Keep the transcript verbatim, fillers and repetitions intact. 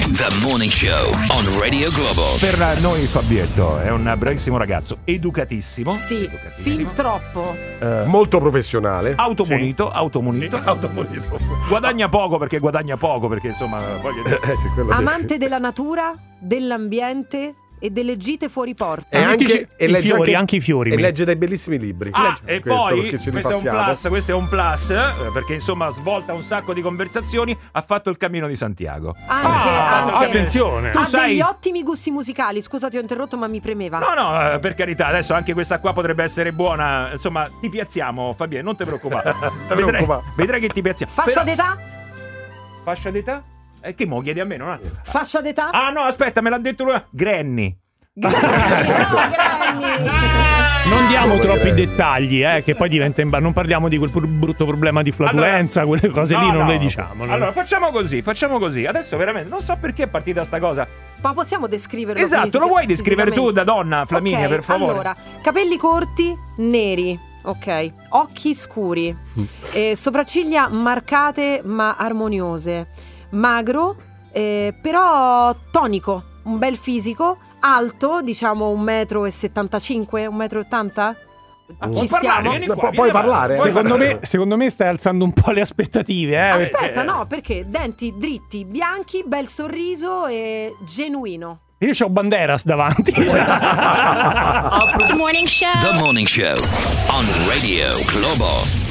The Morning Show on Radio Globo. Per noi Fabietto è un bravissimo ragazzo, educatissimo. Sì, educatissimo. fin troppo. Eh, Molto professionale. automunito, automunito. Automunito. Guadagna poco perché guadagna poco perché insomma voglio dire. Eh, sì, quello sì. Amante della natura, dell'ambiente e delle gite fuori porta. E Mettici anche e i legge fiori, anche, anche i fiori, e mi- legge dei bellissimi libri. Ah, Legge e questo poi perché ce li questo è un passiamo. plus, questo è un plus eh, perché insomma svolta un sacco di conversazioni, ha fatto il Cammino di Santiago. Anche, Ah, anche. attenzione. Tu Ha sai- degli ottimi gusti musicali. Scusa, ti ho interrotto, ma mi premeva. No, no, eh, per carità, adesso anche questa qua potrebbe essere buona. Insomma, ti piazziamo, Fabienne, non ti preoccupare. vedrai, preoccupare. vedrai che ti piazziamo. Fascia Però- d'età? Fascia d'età? Eh, che mo chiedi a me, non ha... Fascia d'età? Ah no, aspetta, me l'ha detto lui. Granny. Granny, no, Granny. Non diamo Come troppi direi. dettagli, eh, che poi diventa imba- non parliamo di quel pur- brutto problema di flatulenza, Allora- quelle cose No, lì non no. le diciamo. no? Allora, facciamo così, facciamo così. Adesso veramente non so perché è partita sta cosa. Ma possiamo descriverlo? Esatto, fisica- lo vuoi descrivere tu fisicamente? da donna, Flaminia, Ok, per favore? Allora, capelli corti, neri, ok, occhi scuri, eh, sopracciglia marcate ma armoniose, magro, eh, però tonico, un bel fisico, alto, diciamo un metro e settantacinque, un metro e ottanta? Ah, Ci puoi parlare, stiamo? vieni Pu- qua, puoi vieni avanti. parlare? Puoi Secondo parlare. me, secondo me stai alzando un po' le aspettative, eh. Aspetta, Eh, no, perché denti dritti, bianchi, bel sorriso e genuino. Io c'ho Banderas davanti. The Morning Show on Radio Globo.